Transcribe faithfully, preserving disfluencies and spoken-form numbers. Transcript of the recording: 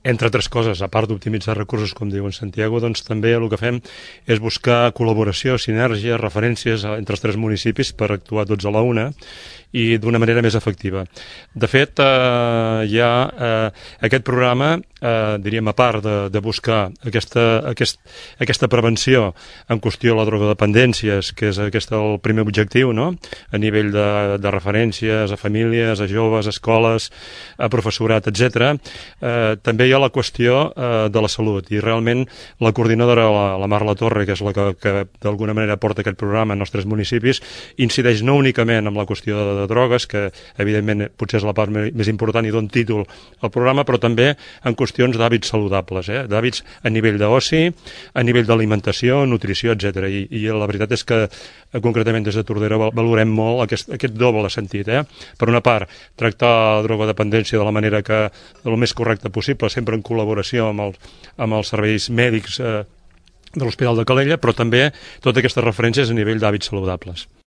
entre altres coses, a part d'optimitzar recursos, com diu en Santiago, doncs també el que fem és buscar col·laboració, sinergia, referències entre els tres municipis per actuar tots a la una i d'una manera més efectiva. De fet, eh, hi ha eh, aquest programa, eh, diríem, a part de, de buscar aquesta, aquest, aquesta prevenció en qüestió a la drogodependències, que és aquest el primer objectiu, no?, a nivell de, de referències a famílies, a joves, a escoles, a professorat, etcètera. Eh, també hi ha la qüestió eh, de la salut, i realment la coordinadora, la, la Marla Torre, que és la que, que d'alguna manera porta aquest programa en els tres municipis, incideix no únicament en la qüestió de, de drogues, que evidentment potser és la part més important i don títol al programa, però també en qüestions d'hàbits saludables, eh? d'hàbits a nivell d'oci, a nivell d'alimentació, nutrició, etcètera. I, I la veritat és que concretament des de Tordera valorem molt aquest, aquest doble sentit. Eh? Per una part, tractar la drogodependència de la manera que, del més correcta possible, sempre en col·laboració amb, el, amb els serveis mèdics eh, de l'Hospital de Calella, però també totes aquestes referències a nivell d'hàbits saludables.